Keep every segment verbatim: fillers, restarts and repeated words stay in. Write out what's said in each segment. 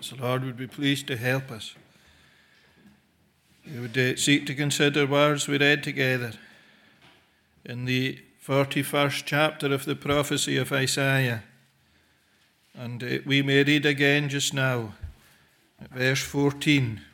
So the Lord would be pleased to help us. We would uh, seek to consider words we read together in the forty-first chapter of the prophecy of Isaiah. And uh, we may read again just now at verse fourteen.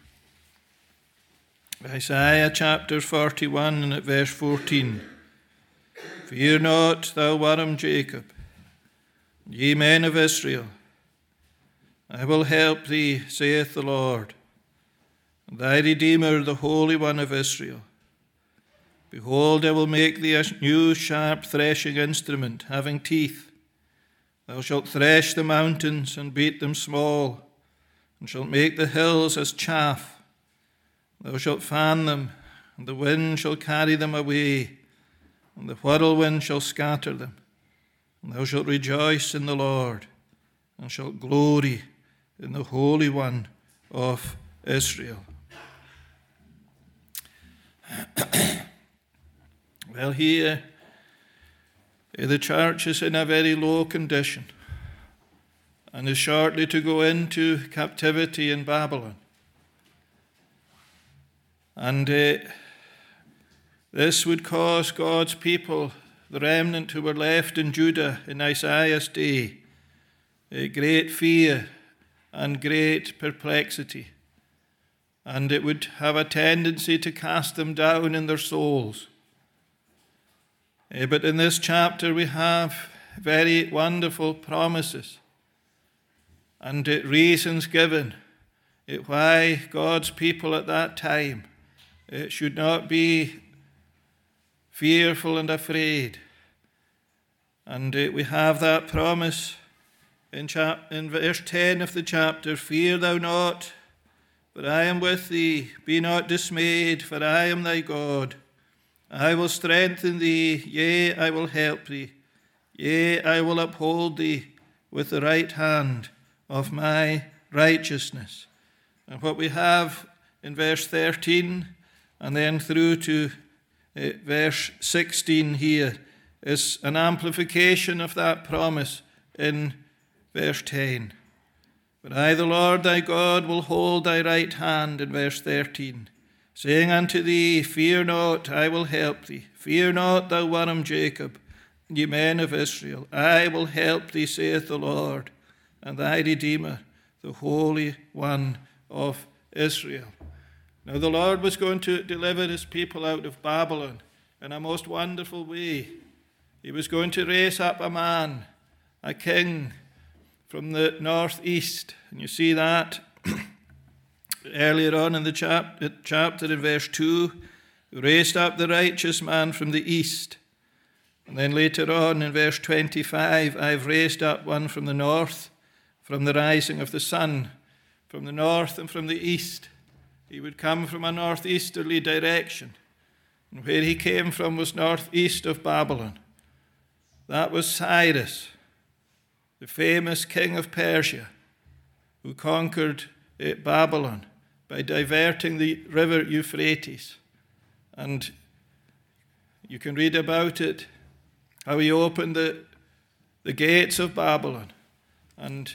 Isaiah chapter forty-one and at verse fourteen. Fear not, thou worm Jacob, ye men of Israel. I will help thee, saith the Lord, and thy Redeemer, the Holy One of Israel. Behold, I will make thee a new sharp threshing instrument, having teeth. Thou shalt thresh the mountains and beat them small, and shalt make the hills as chaff. Thou shalt fan them, and the wind shall carry them away, and the whirlwind shall scatter them. And thou shalt rejoice in the Lord, and shalt glory in the Holy One of Israel. Well, here the church is in a very low condition and is shortly to go into captivity in Babylon. And uh, this would cause God's people, the remnant who were left in Judah in Isaiah's day, a great fear and great perplexity. And it would have a tendency to cast them down in their souls. Uh, but in this chapter we have very wonderful promises and uh, reasons given uh, why God's people at that time uh, should not be fearful and afraid. And uh, we have that promise in, chap- in verse ten of the chapter. Fear thou not, for I am with thee. Be not dismayed, for I am thy God. I will strengthen thee, yea, I will help thee. Yea, I will uphold thee with the right hand of my righteousness. And what we have in verse thirteen and then through to uh, verse sixteen here is an amplification of that promise in verse ten. But I, the Lord thy God, will hold thy right hand in verse thirteen, saying unto thee, fear not, I will help thee. Fear not, thou worm Jacob, ye men of Israel. I will help thee, saith the Lord, and thy Redeemer, the Holy One of Israel. Now the Lord was going to deliver his people out of Babylon in a most wonderful way. He was going to raise up a man, a king from the northeast. And you see that earlier on in the chap- chapter in verse two, who raised up the righteous man from the east. And then later on in verse twenty-five, I've raised up one from the north, from the rising of the sun, from the north and from the east. He would come from a northeasterly direction. And where he came from was northeast of Babylon. That was Cyrus, the famous king of Persia, who conquered uh, Babylon by diverting the river Euphrates. And you can read about it, how he opened the, the gates of Babylon. And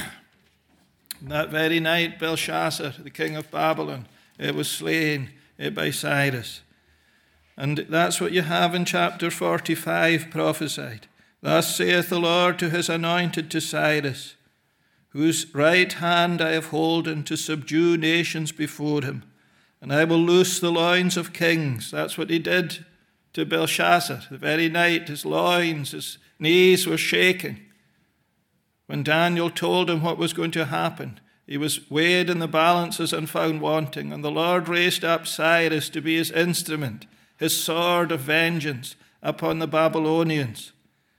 that very night, Belshazzar, the king of Babylon, it was slain uh, by Cyrus. And that's what you have in chapter forty-five prophesied. Thus saith the Lord to his anointed, to Cyrus, whose right hand I have holden to subdue nations before him. And I will loose the loins of kings. That's what he did to Belshazzar. The very night his loins, his knees were shaking. When Daniel told him what was going to happen, he was weighed in the balances and found wanting. And the Lord raised up Cyrus to be his instrument, his sword of vengeance upon the Babylonians.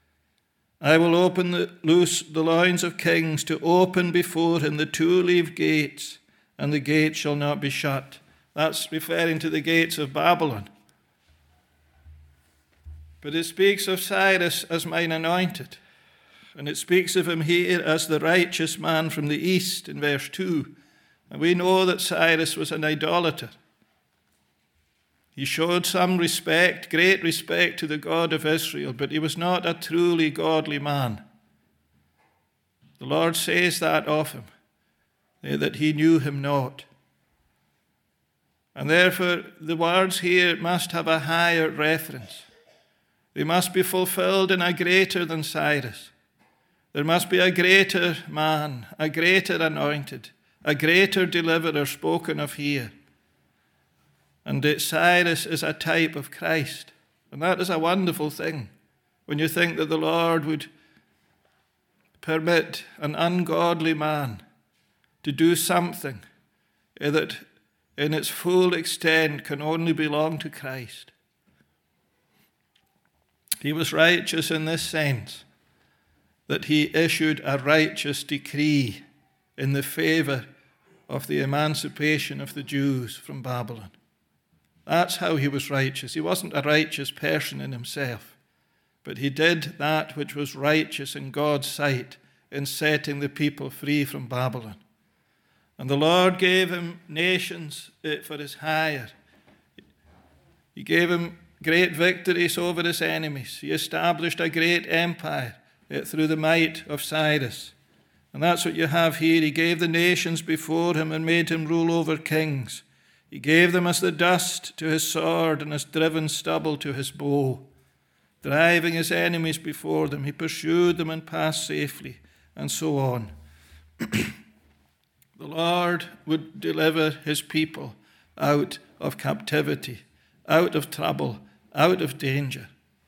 I will open the, loose the loins of kings, to open before him the two-leaved gates, and the gate shall not be shut. That's referring to the gates of Babylon. But it speaks of Cyrus as mine anointed. And it speaks of him here as the righteous man from the east in verse two. And we know that Cyrus was an idolater. He showed some respect, great respect to the God of Israel, but he was not a truly godly man. The Lord says that of him. that he knew him not. And therefore the words here must have a higher reference. They must be fulfilled in a greater than Cyrus. There must be a greater man, a greater anointed, a greater deliverer spoken of here. And that Cyrus is a type of Christ. And that is a wonderful thing when you think that the Lord would permit an ungodly man to do something that in its full extent can only belong to Christ. He was righteous in this sense, that he issued a righteous decree in the favor of the emancipation of the Jews from Babylon. That's how he was righteous. He wasn't a righteous person in himself, but he did that which was righteous in God's sight in setting the people free from Babylon. And the Lord gave him nations for his hire. He gave him great victories over his enemies. He established a great empire through the might of Cyrus. And that's what you have here. He gave the nations before him and made him rule over kings. He gave them as the dust to his sword and as driven stubble to his bow. Driving his enemies before them, he pursued them and passed safely, and so on. The Lord would deliver his people out of captivity, out of trouble, out of danger.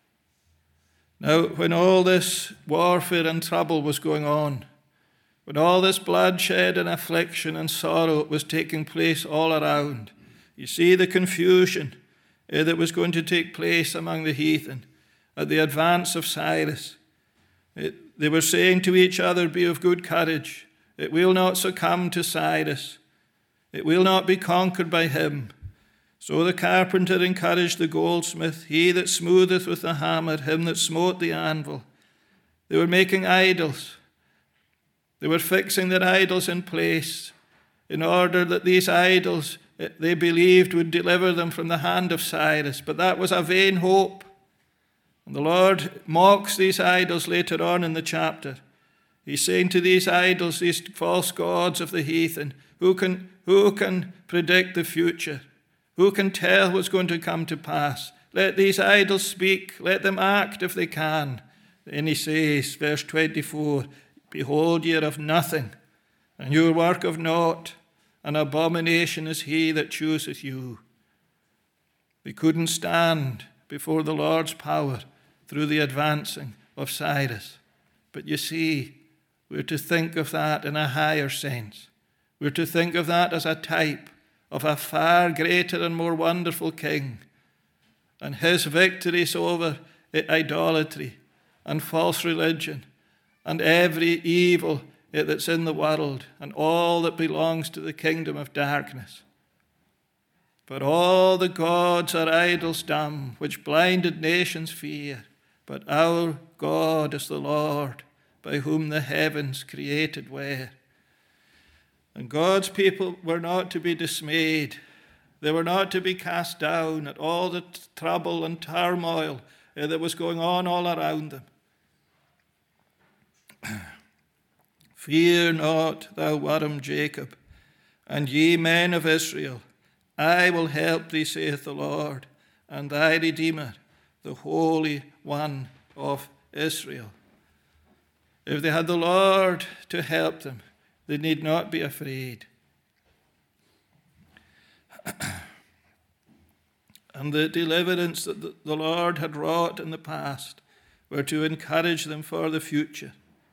Now, when all this warfare and trouble was going on, when all this bloodshed and affliction and sorrow was taking place all around, you see the confusion uh, that was going to take place among the heathen at the advance of Cyrus. It, they were saying to each other, "Be of good courage. It will not succumb to Cyrus. It will not be conquered by him." So the carpenter encouraged the goldsmith, "He that smootheth with the hammer, him that smote the anvil." They were making idols. They were fixing their idols in place in order that these idols, they believed, would deliver them from the hand of Cyrus. But that was a vain hope. And the Lord mocks these idols later on in the chapter. He's saying to these idols, these false gods of the heathen, who can, who can predict the future? Who can tell what's going to come to pass? Let these idols speak. Let them act if they can. Then he says, verse twenty-four, "Behold, ye are of nothing, and your work of naught. An abomination is he that chooseth you." They couldn't stand before the Lord's power through the advancing of Cyrus. But you see, we're to think of that in a higher sense. We're to think of that as a type of a far greater and more wonderful king, and his victories over idolatry and false religion and every evil that's in the world and all that belongs to the kingdom of darkness. For all the gods are idols dumb, which blinded nations fear. But our God is the Lord, by whom the heavens created were. And God's people were not to be dismayed. They were not to be cast down at all the t- trouble and turmoil uh, that was going on all around them. "Fear not, thou worm Jacob, and ye men of Israel. I will help thee, saith the Lord, and thy Redeemer, the Holy One of Israel." If they had the Lord to help them, they need not be afraid. And the deliverance that the Lord had wrought in the past were to encourage them for the future.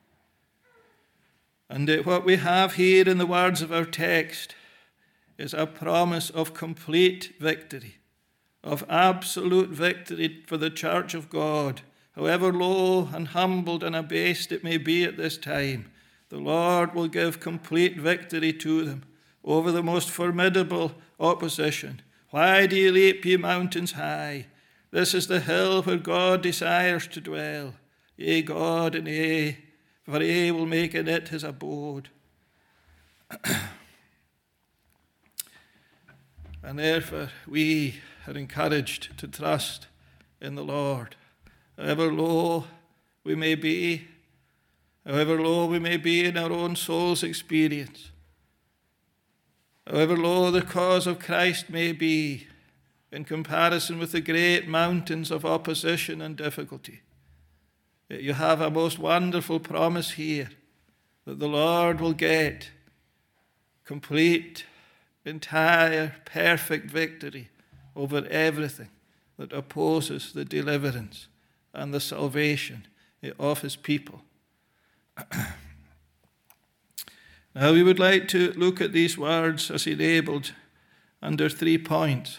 And what we have here in the words of our text is a promise of complete victory, of absolute victory for the church of God. However low and humbled and abased it may be at this time, the Lord will give complete victory to them over the most formidable opposition. "Why do ye leap, ye mountains high? This is the hill where God desires to dwell. Yea, God and yea, for he will make in it his abode." And therefore we are encouraged to trust in the Lord. However low we may be, however low we may be in our own soul's experience, However low the cause of Christ may be in comparison with the great mountains of opposition and difficulty, you have a most wonderful promise here that the Lord will get complete, entire, perfect victory over everything that opposes the deliverance and the salvation of his people. Now we would like to look at these words as he labeled under three points.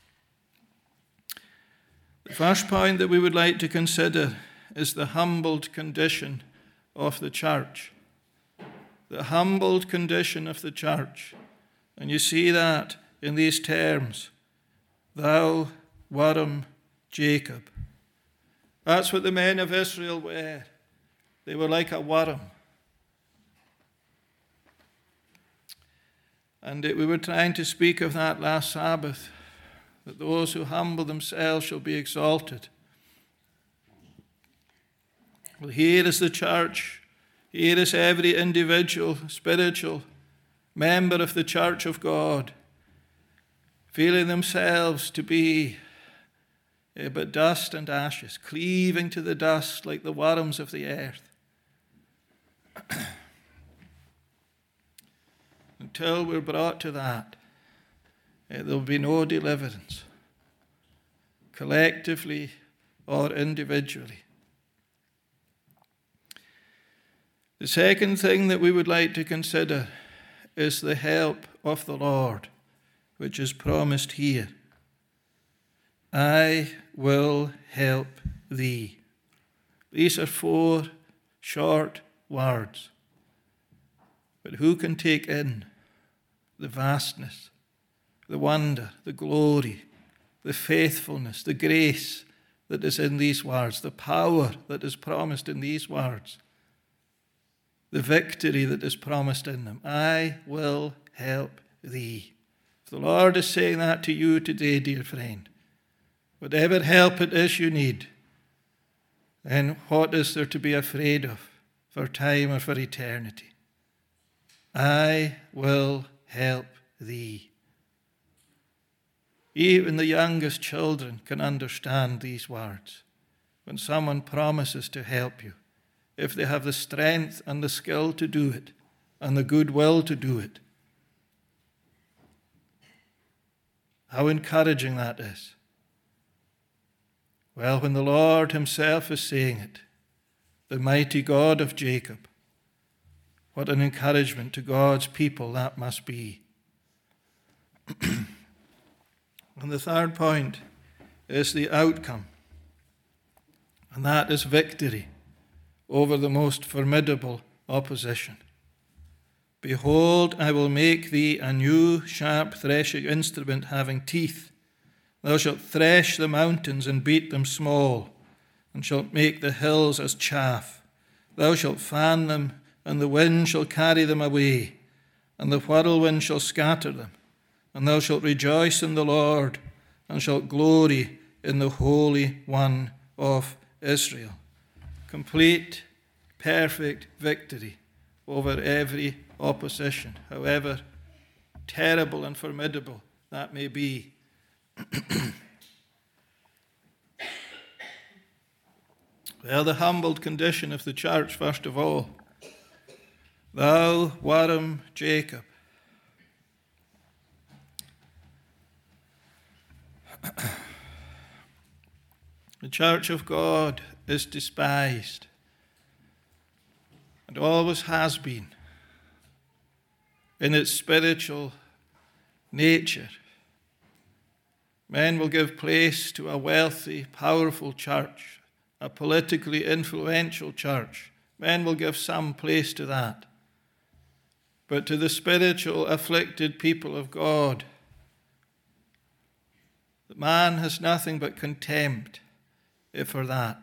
The first point that we would like to consider is the humbled condition of the church. The humbled condition of the church. And you see that in these terms. Thou worm Jacob. That's what the men of Israel were. They were like a worm. And we were trying to speak of that last Sabbath, that those who humble themselves shall be exalted. Well, here is the church. Here is every individual, spiritual member of the church of God, feeling themselves to be uh, but dust and ashes, cleaving to the dust like the worms of the earth. Until we're brought to that, uh, there will be no deliverance, collectively or individually. The second thing that we would like to consider is the help of the Lord, which is promised here. I will help thee. These are four short words. But who can take in the vastness, the wonder, the glory, the faithfulness, the grace that is in these words, the power that is promised in these words, the victory that is promised in them? I will help thee. If the Lord is saying that to you today, dear friend, whatever help it is you need, then what is there to be afraid of for time or for eternity? I will help thee. Even the youngest children can understand these words. When someone promises to help you, if they have the strength and the skill to do it, and the goodwill to do it, how encouraging that is. Well, when the Lord himself is saying it, the mighty God of Jacob, what an encouragement to God's people that must be. And the third point is the outcome, and that is victory over the most formidable opposition. Behold, I will make thee a new sharp threshing instrument having teeth. Thou shalt thresh the mountains and beat them small, and shalt make the hills as chaff. Thou shalt fan them, and the wind shall carry them away, and the whirlwind shall scatter them. And thou shalt rejoice in the Lord, and shalt glory in the Holy One of Israel. Complete, perfect victory over every opposition, however terrible and formidable that may be. Well, the humbled condition of the church, first of all. Thou worm Jacob. The church of God is despised, and always has been, in its spiritual nature. Men will give place to a wealthy, powerful church, a politically influential church. Men will give some place to that. But to the spiritual, afflicted people of God, the man has nothing but contempt for that.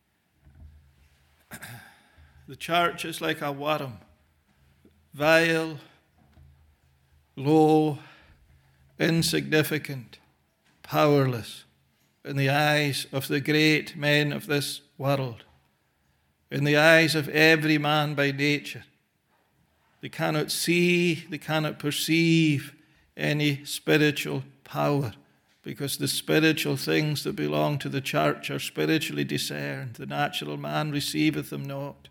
The church is like a worm, vile, low, insignificant, powerless in the eyes of the great men of this world, in the eyes of every man by nature. They cannot see, they cannot perceive any spiritual power, because the spiritual things that belong to the church are spiritually discerned. The natural man receiveth them not.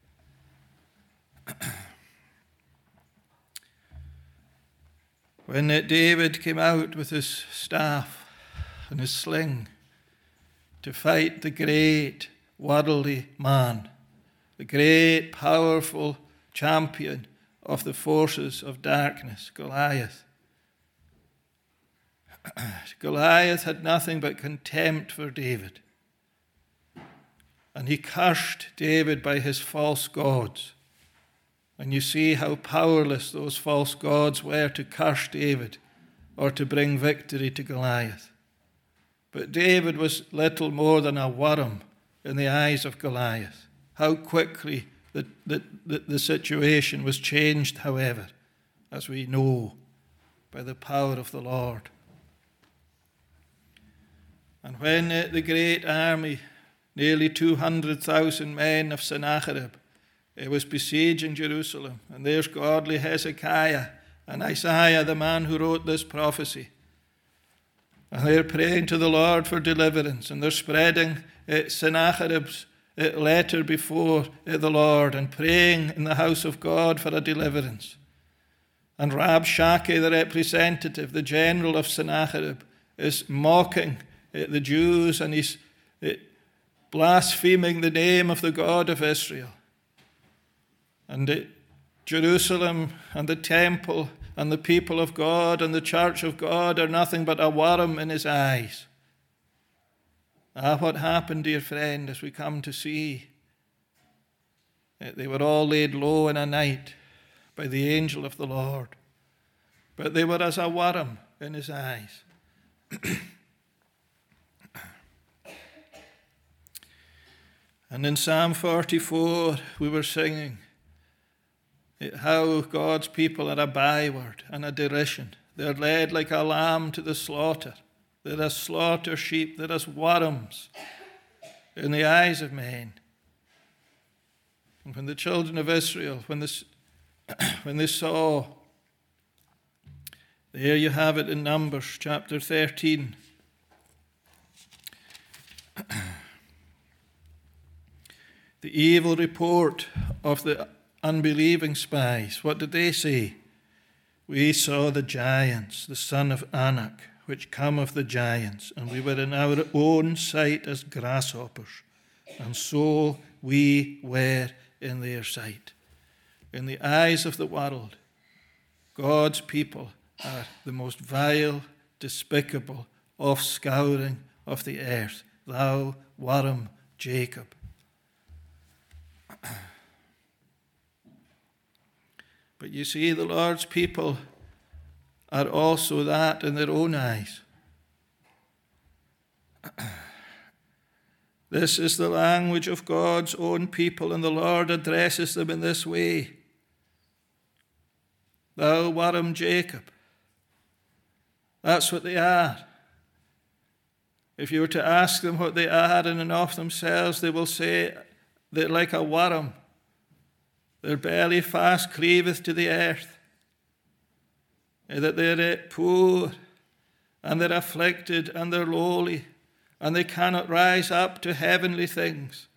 When David came out with his staff and his sling to fight the great worldly man, the great powerful champion of the forces of darkness, Goliath, Goliath had nothing but contempt for David. And he cursed David by his false gods. And you see how powerless those false gods were to curse David or to bring victory to Goliath. But David was little more than a worm in the eyes of Goliath. How quickly the, the, the, the situation was changed, however, as we know, by the power of the Lord. And when the great army, nearly two hundred thousand men of Sennacherib, it was besieging Jerusalem, and there's godly Hezekiah and Isaiah, the man who wrote this prophecy. And they're praying to the Lord for deliverance, and they're spreading uh, Sennacherib's uh, letter before uh, the Lord and praying in the house of God for a deliverance. And Rabshakeh, the representative, the general of Sennacherib, is mocking uh, the Jews, and he's uh, blaspheming the name of the God of Israel. And uh, Jerusalem and the temple and the people of God and the church of God are nothing but a worm in his eyes. Ah, what happened, dear friend, as we come to see? They were all laid low in a night by the angel of the Lord, but they were as a worm in his eyes. And in Psalm forty-four, we were singing how God's people are a byword and a derision. They're led like a lamb to the slaughter. They're as slaughter sheep. They're as worms in the eyes of men. And when the children of Israel, when, this, when they saw, there you have it in Numbers chapter thirteen, the evil report of the unbelieving spies. What did they say? We saw the giants, the son of Anak, which come of the giants, and we were in our own sight as grasshoppers, and so we were in their sight. In the eyes of the world, God's people are the most vile, despicable offscouring of the earth. Thou worm, Jacob. But you see, the Lord's people are also that in their own eyes. This is the language of God's own people, and the Lord addresses them in this way. Thou worm, Jacob. That's what they are. If you were to ask them what they are in and of themselves, they will say they're like a worm. Their belly fast cleaveth to the earth, that they're poor, and they're afflicted, and they're lowly, and they cannot rise up to heavenly things.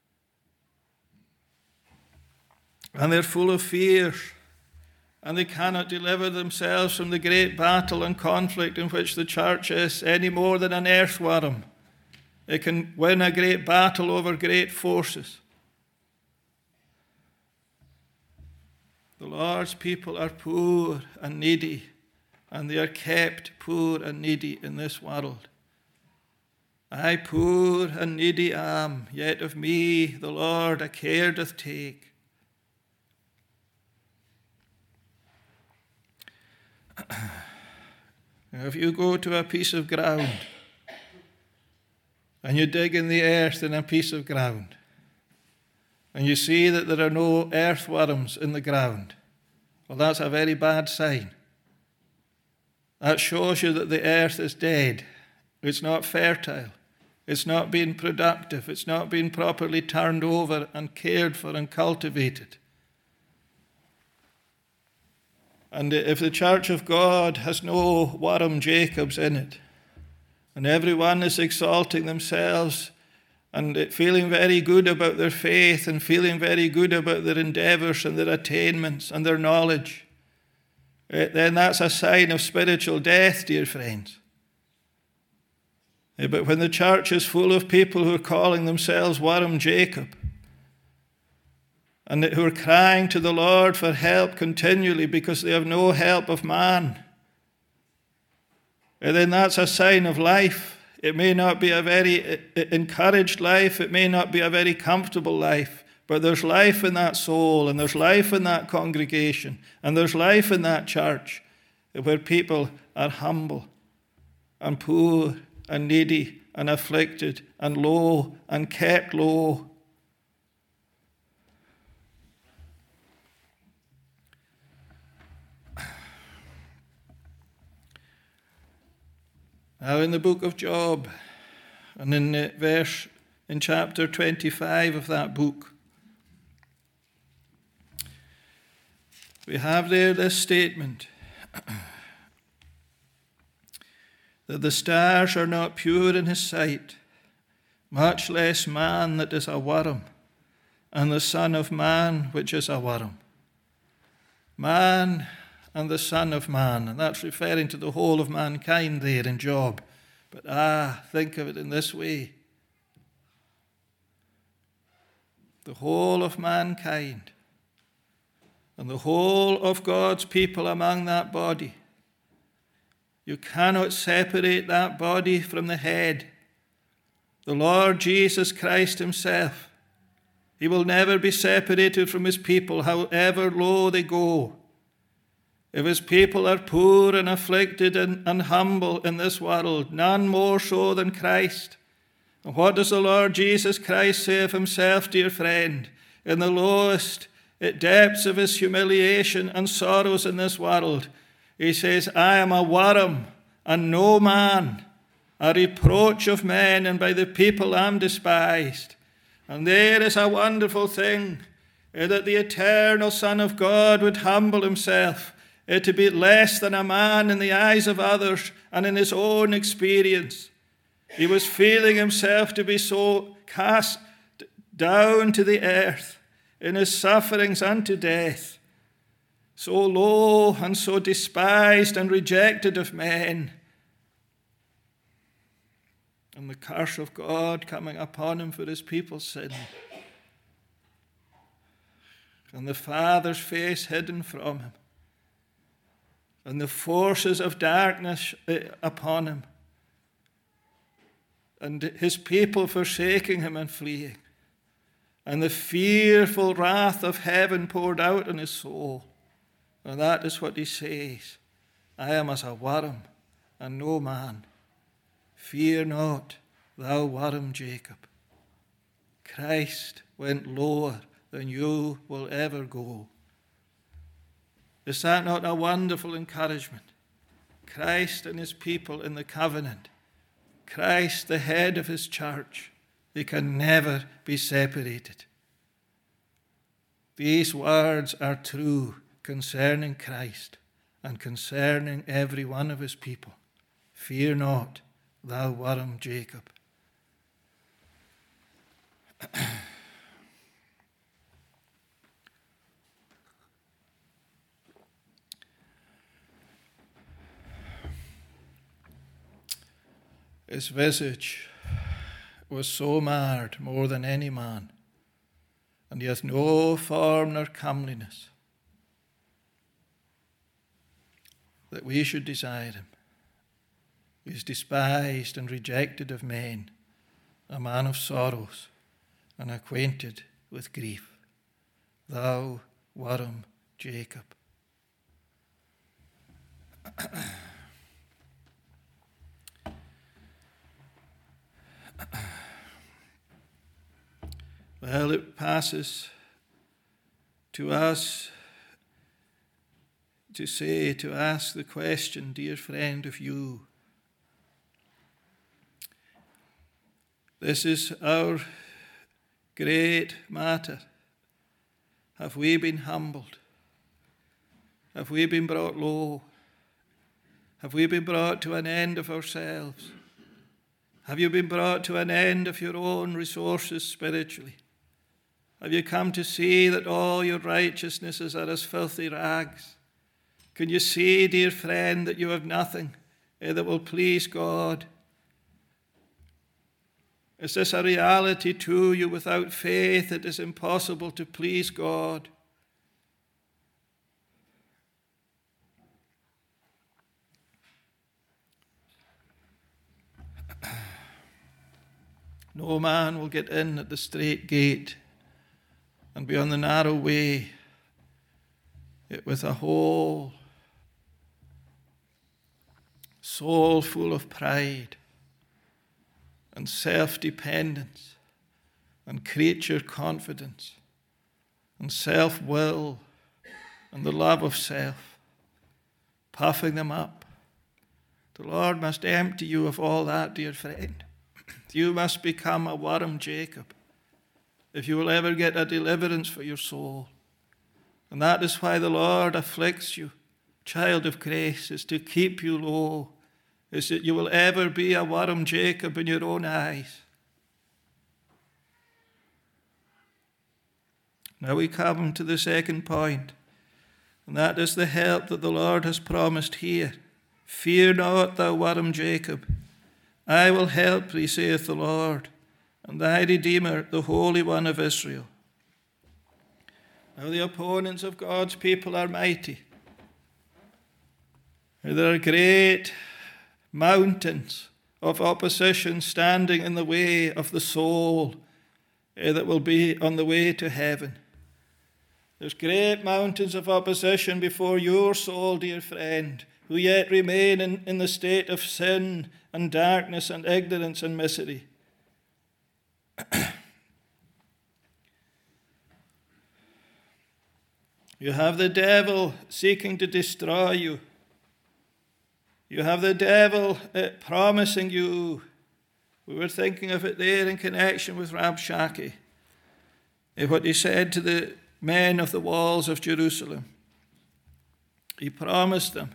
And they're full of fear, and they cannot deliver themselves from the great battle and conflict in which the church is any more than an earthworm. It can win a great battle over great forces. The Lord's people are poor and needy, and they are kept poor and needy in this world. I poor and needy am, yet of me the Lord a care doth take. Now, if you go to a piece of ground, and you dig in the earth in a piece of ground, and you see that there are no earthworms in the ground, well, that's a very bad sign. That shows you that the earth is dead. It's not fertile. It's not being productive. It's not being properly turned over and cared for and cultivated. And if the church of God has no Warham Jacobs in it, and everyone is exalting themselves and feeling very good about their faith and feeling very good about their endeavors and their attainments and their knowledge, then that's a sign of spiritual death, dear friends. But when the church is full of people who are calling themselves Warham Jacob and who are crying to the Lord for help continually because they have no help of man, then that's a sign of life. It may not be a very encouraged life, it may not be a very comfortable life, but there's life in that soul, and there's life in that congregation, and there's life in that church where people are humble and poor and needy and afflicted and low and kept low. Now in the book of Job, and in the verse in chapter twenty-five of that book, we have there this statement that the stars are not pure in his sight, much less man that is a worm, and the Son of Man which is a worm. Man and the Son of Man, and that's referring to the whole of mankind there in Job. But ah, think of it in this way. The whole of mankind and the whole of God's people among that body. You cannot separate that body from the head, the Lord Jesus Christ himself. He will never be separated from his people, however low they go. If his people are poor and afflicted and, and humble in this world, none more so than Christ. And what does the Lord Jesus Christ say of himself, dear friend? In the lowest depths of his humiliation and sorrows in this world, he says, I am a worm and no man, a reproach of men, and by the people am despised. And there is a wonderful thing, that the eternal Son of God would humble himself to be less than a man in the eyes of others and in his own experience. He was feeling himself to be so cast down to the earth in his sufferings unto death, so low and so despised and rejected of men, and the curse of God coming upon him for his people's sin, and the Father's face hidden from him, and the forces of darkness upon him, and his people forsaking him and fleeing, and the fearful wrath of heaven poured out on his soul. And that is what he says. I am as a worm and no man. Fear not, thou worm Jacob. Christ went lower than you will ever go. Is that not a wonderful encouragement? Christ and his people in the covenant. Christ, the head of his church. They can never be separated. These words are true concerning Christ and concerning every one of his people. Fear not, thou worm Jacob. His visage was so marred more than any man, and he hath no form nor comeliness, that we should desire him. He is despised and rejected of men, a man of sorrows, and acquainted with grief. Thou worm Jacob. Well, it passes to us to say, to ask the question, dear friend, of you. This is our great matter. Have we been humbled? Have we been brought low? Have we been brought to an end of ourselves? Have you been brought to an end of your own resources spiritually? Have you come to see that all your righteousnesses are as filthy rags? Can you see, dear friend, that you have nothing eh, that will please God? Is this a reality to you? Without faith, it is impossible to please God. No man will get in at the strait gate and be on the narrow way, yet with a whole soul full of pride and self-dependence and creature confidence and self-will and the love of self, puffing them up. The Lord must empty you of all that, dear friend. You must become a worm Jacob if you will ever get a deliverance for your soul. And that is why the Lord afflicts you, child of grace, is to keep you low, is that you will ever be a worm Jacob in your own eyes. Now we come to the second point, and that is the help that the Lord has promised here. Fear not, thou worm Jacob. I will help thee, saith the Lord, and thy Redeemer, the Holy One of Israel. Now the opponents of God's people are mighty. There are great mountains of opposition standing in the way of the soul that will be on the way to heaven. There's great mountains of opposition before your soul, dear friend, who yet remain in, in the state of sin and darkness and ignorance and misery. You have the devil seeking to destroy you. You have the devil uh, promising you. We were thinking of it there in connection with Rabshakeh, uh, what he said to the men of the walls of Jerusalem. He promised them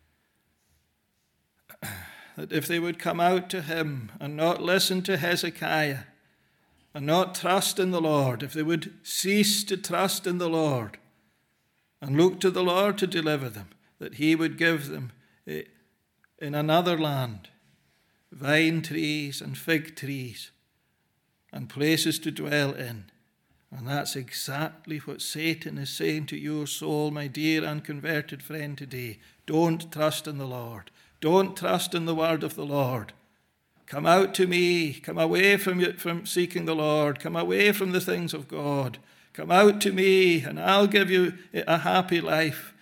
that if they would come out to him and not listen to Hezekiah and not trust in the Lord, if they would cease to trust in the Lord and look to the Lord to deliver them, that he would give them in another land vine trees and fig trees and places to dwell in. And that's exactly what Satan is saying to your soul, my dear unconverted friend, today. Don't trust in the Lord. Don't trust in the word of the Lord. Come out to me. Come away from, you, from seeking the Lord. Come away from the things of God. Come out to me, and I'll give you a happy life.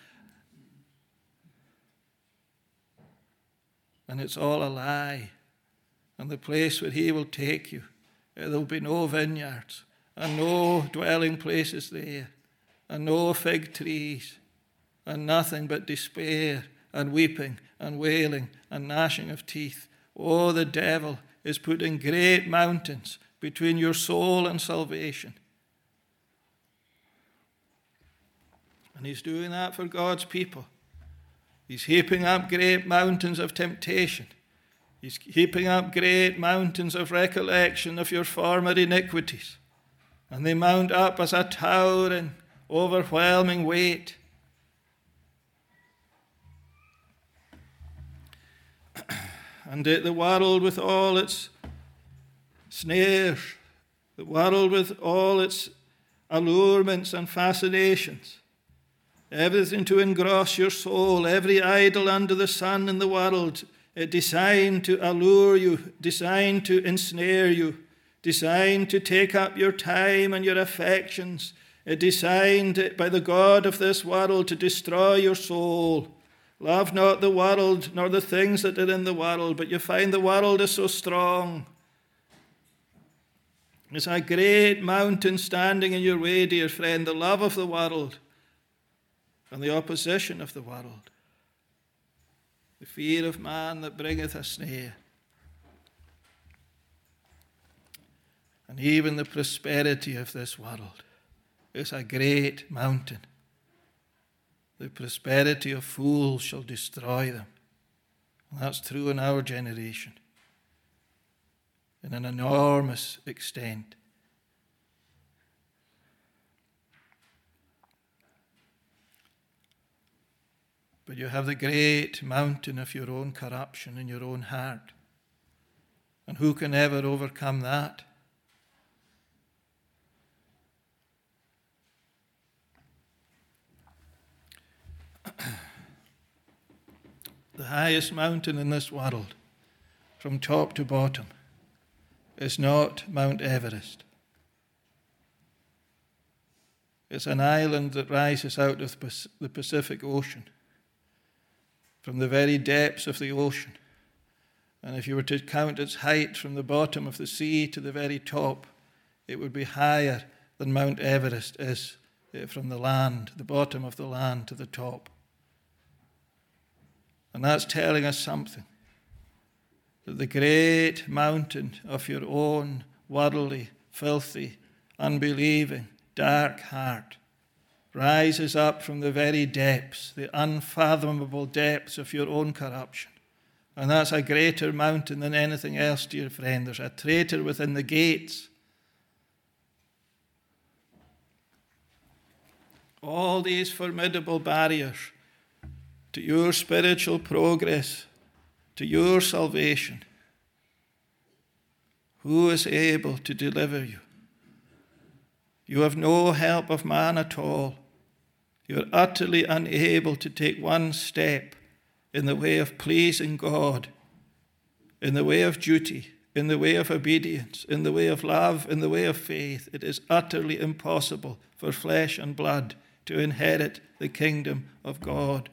And it's all a lie. And the place where he will take you, there will be no vineyards, and no dwelling places there, and no fig trees, and nothing but despair and weeping and wailing and gnashing of teeth. Oh, the devil is putting great mountains between your soul and salvation. And he's doing that for God's people. He's heaping up great mountains of temptation. He's heaping up great mountains of recollection of your former iniquities. And they mount up as a towering, overwhelming weight. And the world with all its snares, the world with all its allurements and fascinations, everything to engross your soul, every idol under the sun in the world, designed to allure you, designed to ensnare you, designed to take up your time and your affections, designed by the God of this world to destroy your soul. Love not the world, nor the things that are in the world, but you find the world is so strong. It's a great mountain standing in your way, dear friend, the love of the world and the opposition of the world. The fear of man that bringeth a snare. And even the prosperity of this world is a great mountain. The prosperity of fools shall destroy them. And that's true in our generation, in an enormous extent. But you have the great mountain of your own corruption in your own heart. And who can ever overcome that? The highest mountain in this world, from top to bottom, is not Mount Everest. It's an island that rises out of the Pacific Ocean, from the very depths of the ocean. And if you were to count its height from the bottom of the sea to the very top, it would be higher than Mount Everest is from the land, the bottom of the land to the top. And that's telling us something, that the great mountain of your own worldly, filthy, unbelieving, dark heart rises up from the very depths, the unfathomable depths of your own corruption. And that's a greater mountain than anything else, dear friend. There's a traitor within the gates. All these formidable barriers to your spiritual progress, to your salvation. Who is able to deliver you? You have no help of man at all. You're utterly unable to take one step in the way of pleasing God, in the way of duty, in the way of obedience, in the way of love, in the way of faith. It is utterly impossible for flesh and blood to inherit the kingdom of God.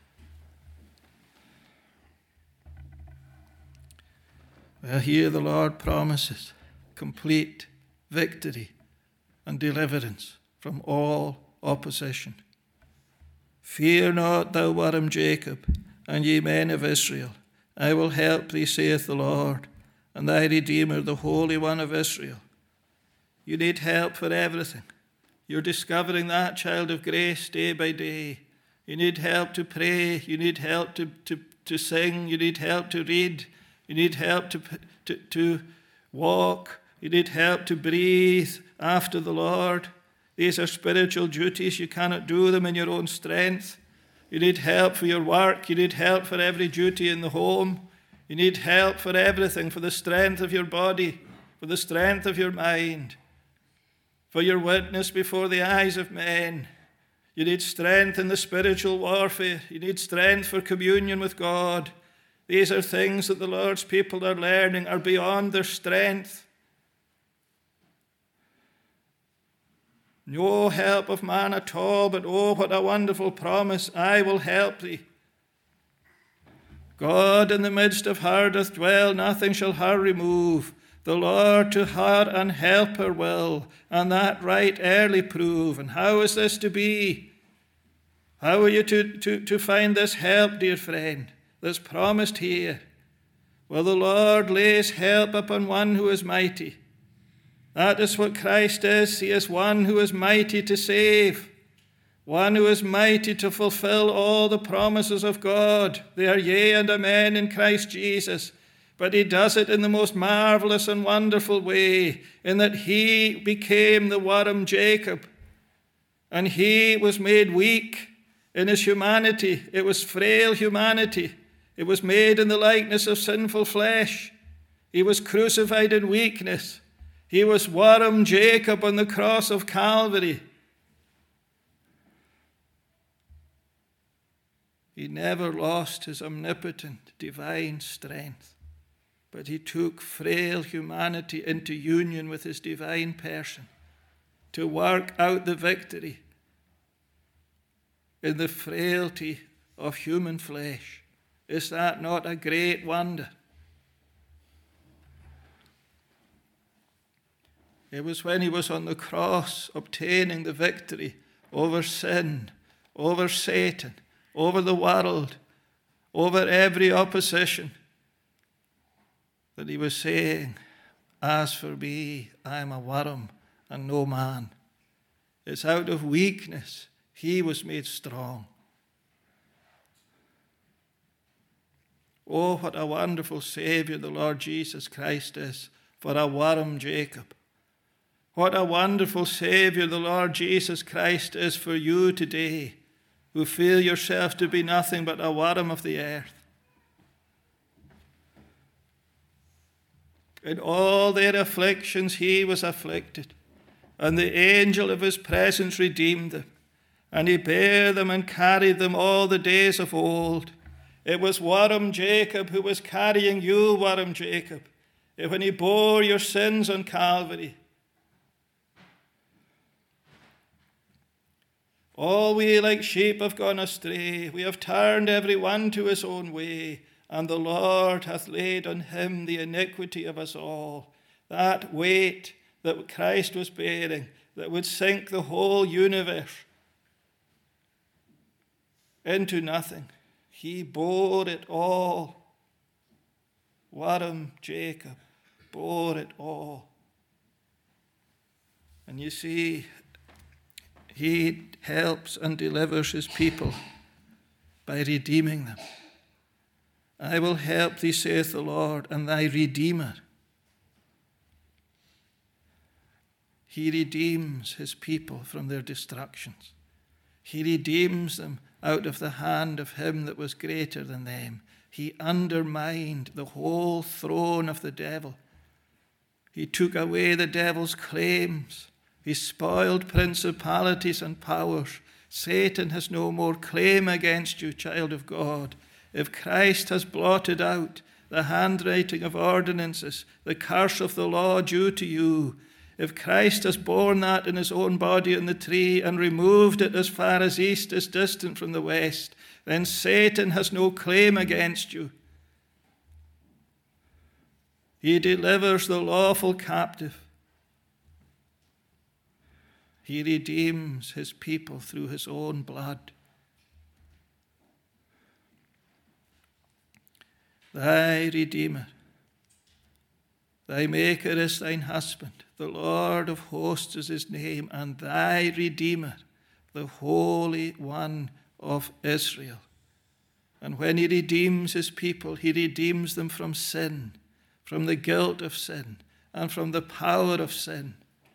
Well, here the Lord promises complete victory and deliverance from all opposition. Fear not, thou worm Jacob, and ye men of Israel. I will help thee, saith the Lord, and thy Redeemer, the Holy One of Israel. You need help for everything. You're discovering that, child of grace, day by day. You need help to pray. You need help to, to, to sing. You need help to read. You need help to, to, to walk. You need help to breathe after the Lord. These are spiritual duties. You cannot do them in your own strength. You need help for your work. You need help for every duty in the home. You need help for everything, for the strength of your body, for the strength of your mind, for your witness before the eyes of men. You need strength in the spiritual warfare. You need strength for communion with God. These are things that the Lord's people are learning are beyond their strength. No help of man at all, but oh, what a wonderful promise. I will help thee. God in the midst of her doth dwell, nothing shall her remove. The Lord to her an helper will, and that right early prove. And how is this to be? How are you to, to, to find this help, dear friend, that's promised here? Well, the Lord lays help upon one who is mighty. That is what Christ is. He is one who is mighty to save, one who is mighty to fulfill all the promises of God. They are yea and amen in Christ Jesus. But he does it in the most marvelous and wonderful way, in that he became the worm Jacob, and he was made weak in his humanity. It was frail humanity. It was made in the likeness of sinful flesh. He was crucified in weakness. He was worm Jacob on the cross of Calvary. He never lost his omnipotent divine strength, but he took frail humanity into union with his divine person to work out the victory in the frailty of human flesh. Is that not a great wonder? It was when he was on the cross obtaining the victory over sin, over Satan, over the world, over every opposition, that he was saying, as for me, I am a worm and no man. It's out of weakness he was made strong. Oh, what a wonderful Saviour the Lord Jesus Christ is for a worm Jacob. What a wonderful Saviour the Lord Jesus Christ is for you today, who feel yourself to be nothing but a worm of the earth. In all their afflictions he was afflicted, and the angel of his presence redeemed them, and he bare them and carried them all the days of old. It was worm Jacob who was carrying you, worm Jacob, when he bore your sins on Calvary. All we like sheep have gone astray. We have turned every one to his own way, and the Lord hath laid on him the iniquity of us all. That weight that Christ was bearing, that would sink the whole universe into nothing. He bore it all. Worm Jacob bore it all. And you see, he helps and delivers his people by redeeming them. I will help thee, saith the Lord, and thy Redeemer. He redeems his people from their destructions. He redeems them out of the hand of him that was greater than them. He undermined the whole throne of the devil. He took away the devil's claims. He spoiled principalities and powers. Satan has no more claim against you, child of God. If Christ has blotted out the handwriting of ordinances, the curse of the law due to you, if Christ has borne that in his own body on the tree and removed it as far as east is distant from the west, then Satan has no claim against you. He delivers the lawful captive. He redeems his people through his own blood. Thy Redeemer, thy Maker is thine husband. The Lord of hosts is his name, and thy Redeemer, the Holy One of Israel. And when he redeems his people, he redeems them from sin, from the guilt of sin, and from the power of sin.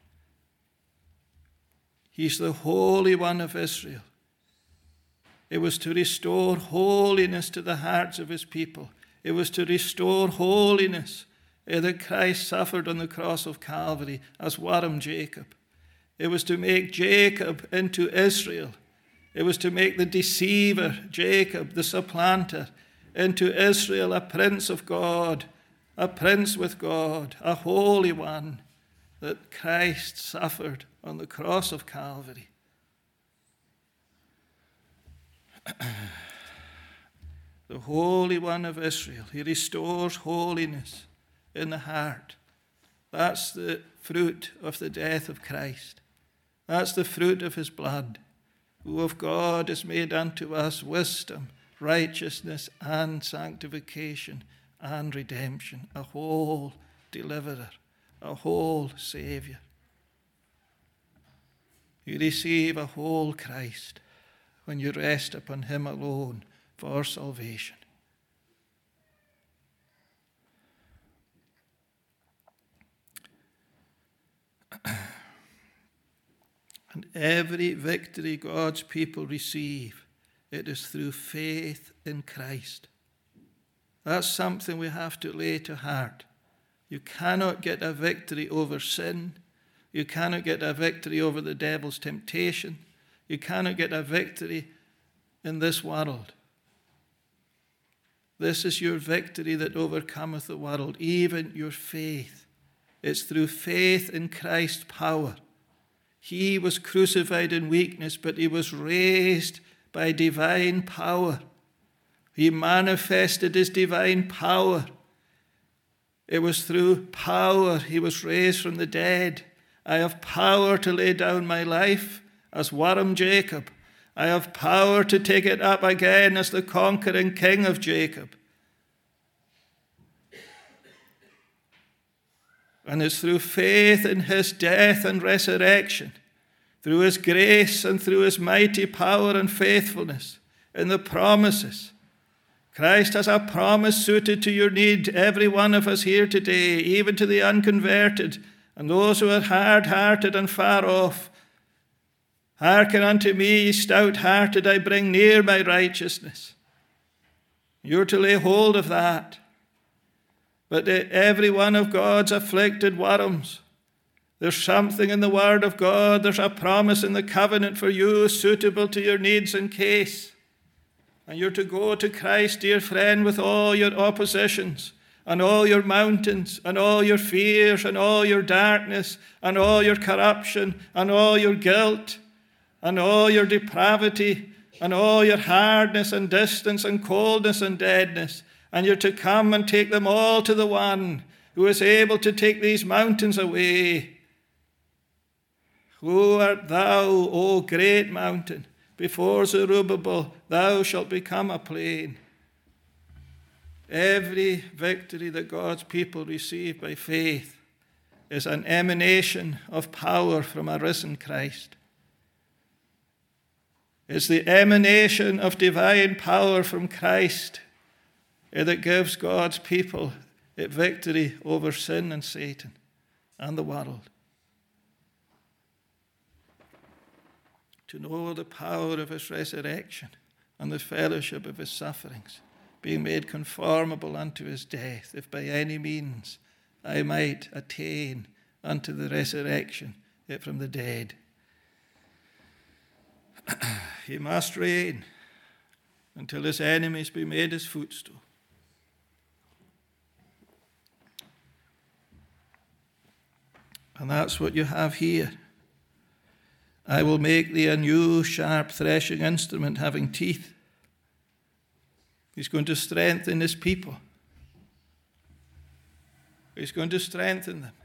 He's the Holy One of Israel. It was to restore holiness to the hearts of his people. It was to restore holiness that Christ suffered on the cross of Calvary as worm Jacob. It was to make Jacob into Israel. It was to make the deceiver, Jacob, the supplanter, into Israel, a prince of God, a prince with God, a holy one, that Christ suffered on the cross of Calvary. The Holy One of Israel. He restores holiness in the heart. That's the fruit of the death of Christ. That's the fruit of his blood, who of God is made unto us wisdom, righteousness, and sanctification, and redemption, a whole deliverer, a whole Saviour. You receive a whole Christ when you rest upon him alone for salvation. And every victory God's people receive, it is through faith in Christ. That's something we have to lay to heart. You cannot get a victory over sin. You cannot get a victory over the devil's temptation. You cannot get a victory in this world. This is your victory that overcometh the world, even your faith. It's through faith in Christ's power. He was crucified in weakness, but he was raised by divine power. He manifested his divine power. It was through power he was raised from the dead. I have power to lay down my life as worm Jacob. I have power to take it up again as the conquering king of Jacob. And it's through faith in his death and resurrection, through his grace and through his mighty power and faithfulness in the promises. Christ has a promise suited to your need, every one of us here today, even to the unconverted and those who are hard-hearted and far off. Hearken unto me, ye stout-hearted, I bring near my righteousness. You're to lay hold of that. But every one of God's afflicted worms, there's something in the Word of God, there's a promise in the covenant for you suitable to your needs and case. And you're to go to Christ, dear friend, with all your oppositions and all your mountains and all your fears and all your darkness and all your corruption and all your guilt and all your depravity and all your hardness and distance and coldness and deadness. And you're to come and take them all to the one who is able to take these mountains away. Who art thou, O great mountain? Before Zerubbabel, thou shalt become a plain. Every victory that God's people receive by faith is an emanation of power from a risen Christ. It's the emanation of divine power from Christ that gives God's people victory over sin and Satan and the world. To know the power of his resurrection and the fellowship of his sufferings, being made conformable unto his death, if by any means I might attain unto the resurrection from the dead. He must reign until his enemies be made his footstool. And that's what you have here. I will make thee a new sharp threshing instrument having teeth. He's going to strengthen his people. He's going to strengthen them.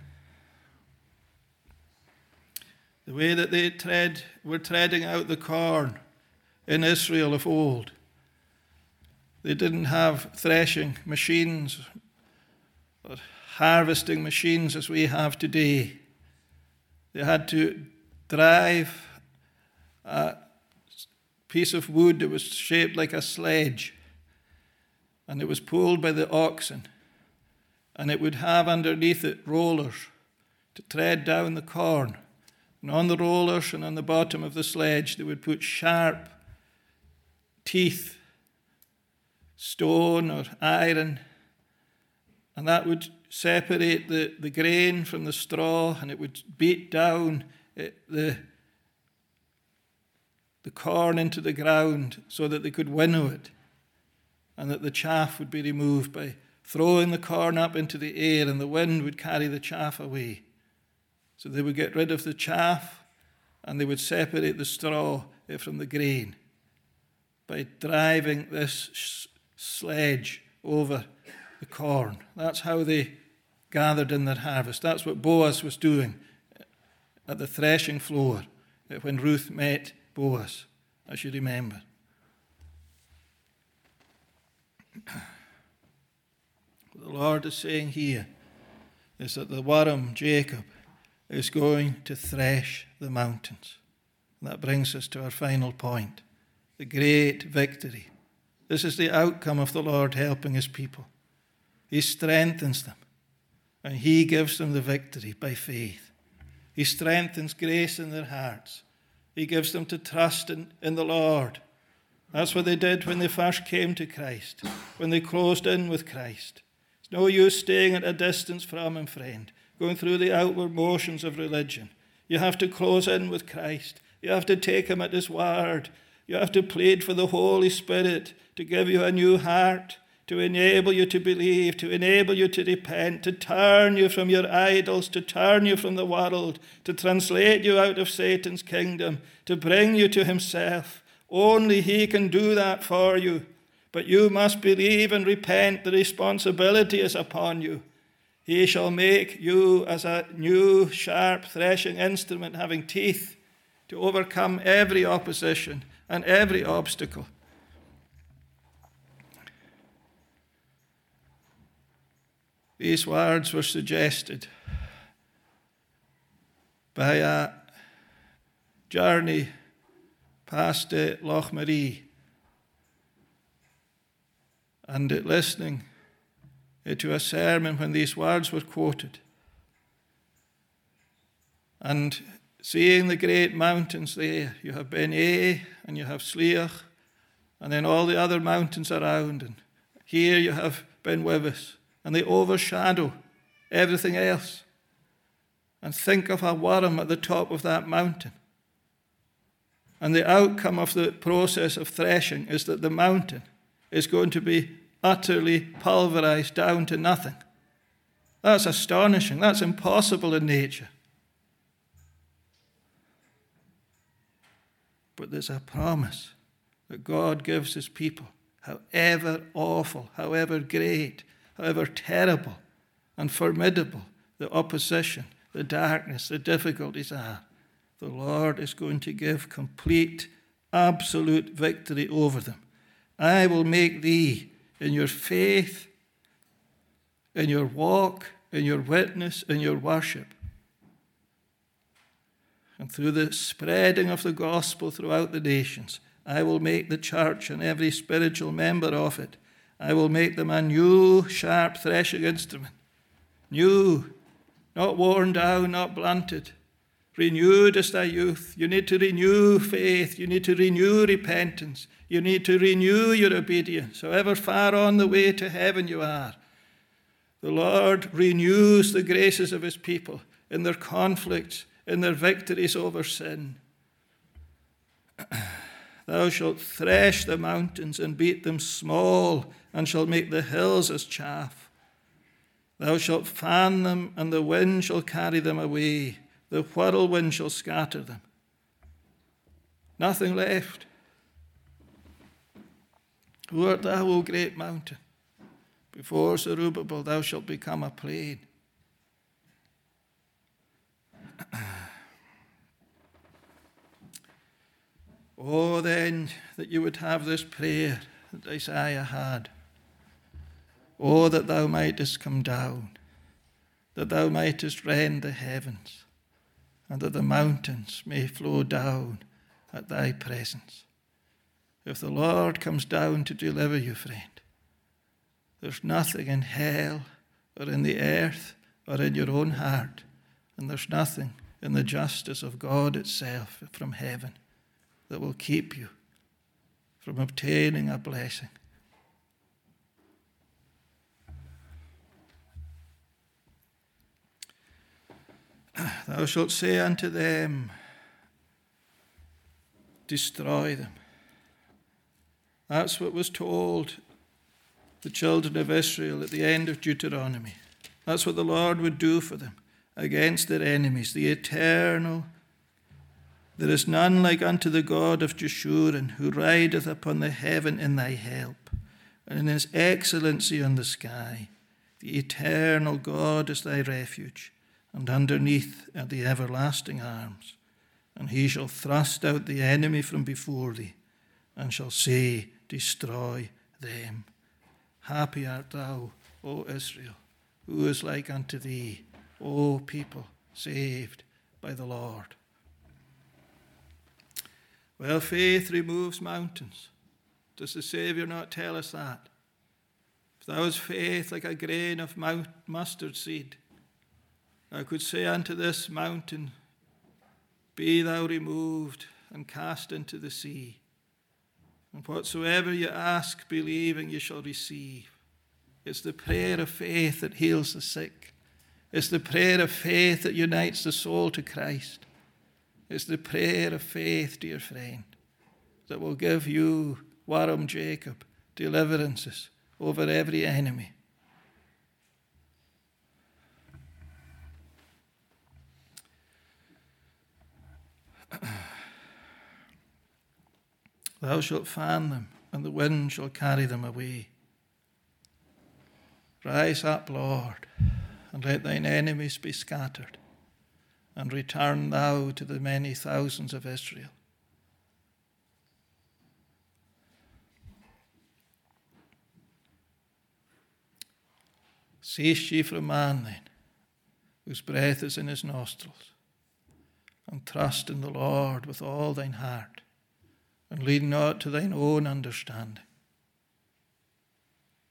The way that they tread, were treading out the corn in Israel of old. They didn't have threshing machines or harvesting machines as we have today. They had to drive a piece of wood that was shaped like a sledge, and it was pulled by the oxen, and it would have underneath it rollers to tread down the corn. And on the rollers and on the bottom of the sledge, they would put sharp teeth, stone or iron, and that would separate the, the grain from the straw, and it would beat down it, the, the corn into the ground so that they could winnow it, and that the chaff would be removed by throwing the corn up into the air, and the wind would carry the chaff away. So they would get rid of the chaff, and they would separate the straw from the grain by driving this sledge over the corn. That's how they gathered in their harvest. That's what Boaz was doing at the threshing floor when Ruth met Boaz, as you remember. What the Lord is saying here is that the worm, Jacob, is going to thresh the mountains. And that brings us to our final point, the great victory. This is the outcome of the Lord helping his people. He strengthens them, and he gives them the victory by faith. He strengthens grace in their hearts. He gives them to trust in, in the Lord. That's what they did when they first came to Christ, when they closed in with Christ. It's no use staying at a distance from him, friend, going through the outward motions of religion. You have to close in with Christ. You have to take him at his word. You have to plead for the Holy Spirit to give you a new heart, to enable you to believe, to enable you to repent, to turn you from your idols, to turn you from the world, to translate you out of Satan's kingdom, to bring you to himself. Only he can do that for you. But you must believe and repent. The responsibility is upon you. He shall make you as a new sharp threshing instrument having teeth to overcome every opposition and every obstacle. These words were suggested by a journey past uh, Loch Marie. and listening to a sermon when these words were quoted, and seeing the great mountains there. You have Ben A, and you have Sleach, and then all the other mountains around, and here you have Ben Wyvis, and they overshadow everything else. And think of a worm at the top of that mountain. And the outcome of the process of threshing is that the mountain is going to be utterly pulverized down to nothing. That's astonishing. That's impossible in nature. But there's a promise that God gives his people, however awful, however great, however terrible and formidable the opposition, the darkness, the difficulties are. The Lord is going to give complete, absolute victory over them. I will make thee in your faith, in your walk, in your witness, in your worship, and through the spreading of the gospel throughout the nations, I will make the church and every spiritual member of it, I will make them a new, sharp threshing instrument. New, not worn down, not blunted. Renewed as thy youth. You need to renew faith. You need to renew repentance. You need to renew your obedience. However far on the way to heaven you are, the Lord renews the graces of his people in their conflicts, in their victories over sin. Thou shalt thresh the mountains and beat them small, and shalt make the hills as chaff. Thou shalt fan them, and the wind shall carry them away. The whirlwind shall scatter them. Nothing left. Who art thou, O great mountain? Before Zerubbabel thou shalt become a plain. Oh, then, that you would have this prayer that Isaiah had. Oh, that thou mightest come down, that thou mightest rend the heavens, and that the mountains may flow down at thy presence. If the Lord comes down to deliver you, friend, there's nothing in hell or in the earth or in your own heart, and there's nothing in the justice of God itself from heaven that will keep you from obtaining a blessing. Thou shalt say unto them, destroy them. That's what was told the children of Israel at the end of Deuteronomy. That's what the Lord would do for them against their enemies, the eternal. There is none like unto the God of Jeshurun, who rideth upon the heaven in thy help, and in his excellency on the sky. The eternal God is thy refuge, and underneath are the everlasting arms. And he shall thrust out the enemy from before thee, and shall say, destroy them. Happy art thou, O Israel, who is like unto thee, O people saved by the Lord. Well, faith removes mountains. Does the Saviour not tell us that? If thou hast faith like a grain of mustard seed, I could say unto this mountain, be thou removed and cast into the sea. And whatsoever you ask, believing, you shall receive. It's the prayer of faith that heals the sick. It's the prayer of faith that unites the soul to Christ. It's the prayer of faith, dear friend, that will give you, Worm Jacob, deliverances over every enemy. Thou shalt fan them, and the wind shall carry them away. Rise up, Lord, and let thine enemies be scattered, and return thou to the many thousands of Israel. Cease ye from man, then, whose breath is in his nostrils, and trust in the Lord with all thine heart, and lean not to thine own understanding.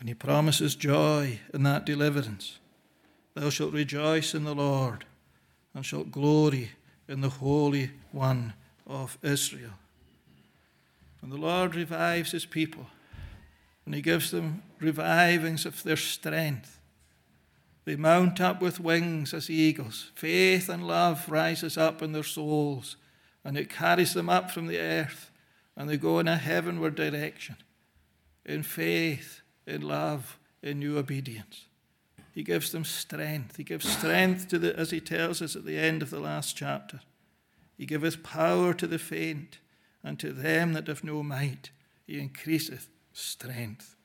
And he promises joy in that deliverance. Thou shalt rejoice in the Lord, and shalt glory in the Holy One of Israel. And the Lord revives his people, and he gives them revivings of their strength. They mount up with wings as eagles. Faith and love rises up in their souls, and it carries them up from the earth, and they go in a heavenward direction, in faith, in love, in new obedience. He gives them strength. He gives strength to the, as he tells us at the end of the last chapter. He giveth power to the faint, and to them that have no might, he increaseth strength.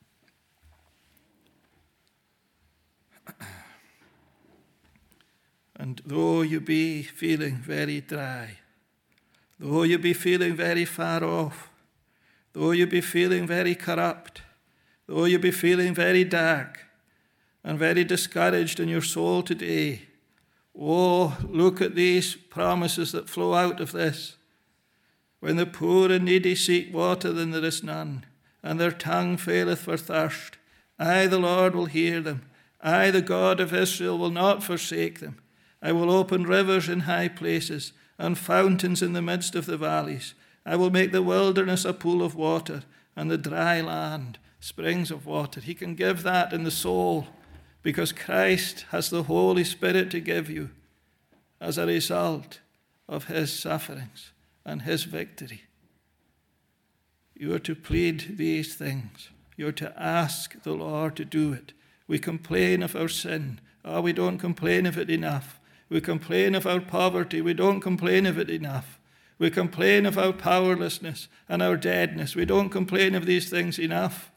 And though you be feeling very dry, though you be feeling very far off, though you be feeling very corrupt, though you be feeling very dark and very discouraged in your soul today, oh, look at these promises that flow out of this. When the poor and needy seek water, then there is none, and their tongue faileth for thirst. I, the Lord, will hear them. I, the God of Israel, will not forsake them. I will open rivers in high places, and fountains in the midst of the valleys. I will make the wilderness a pool of water, and the dry land springs of water. He can give that in the soul, because Christ has the Holy Spirit to give you as a result of his sufferings and his victory. You are to plead these things. You are to ask the Lord to do it. We complain of our sin. Oh, we don't complain of it enough. We complain of our poverty. We don't complain of it enough. We complain of our powerlessness and our deadness. We don't complain of these things enough.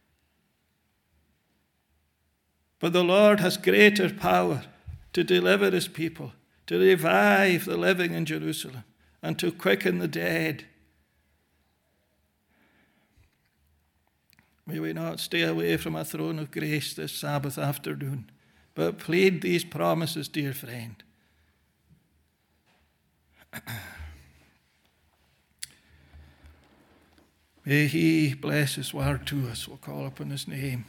But the Lord has greater power to deliver his people, to revive the living in Jerusalem, and to quicken the dead. May we not stay away from a throne of grace this Sabbath afternoon, but plead these promises, dear friend. May he bless his word to us. We'll call upon his name.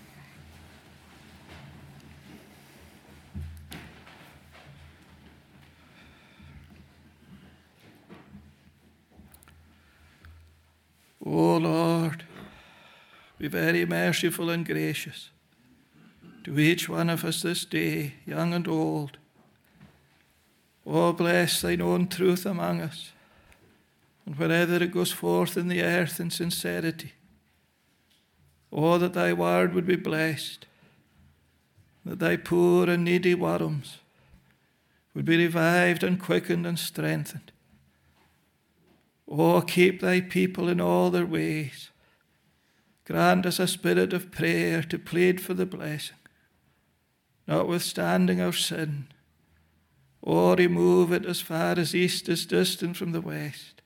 O Lord, be very merciful and gracious to each one of us this day, young and old. O bless thine own truth among us, and wherever it goes forth in the earth in sincerity. O that thy word would be blessed, that thy poor and needy worms would be revived and quickened and strengthened. Oh, keep thy people in all their ways. Grant us a spirit of prayer to plead for the blessing, notwithstanding our sin. Oh, remove it as far as east is distant from the west.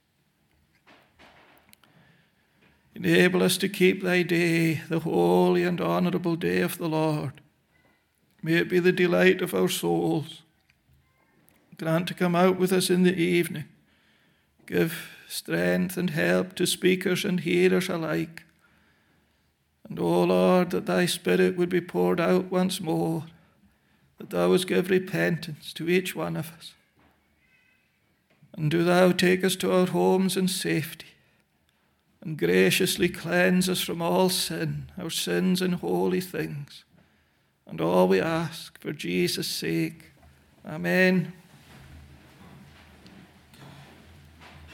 Enable us to keep thy day, the holy and honorable day of the Lord. May it be the delight of our souls. Grant to come out with us in the evening. Give strength and help to speakers and hearers alike. And, O Lord, that thy Spirit would be poured out once more, that thou wouldst give repentance to each one of us. And do thou take us to our homes in safety, and graciously cleanse us from all sin, our sins and holy things. And all we ask for Jesus' sake. Amen.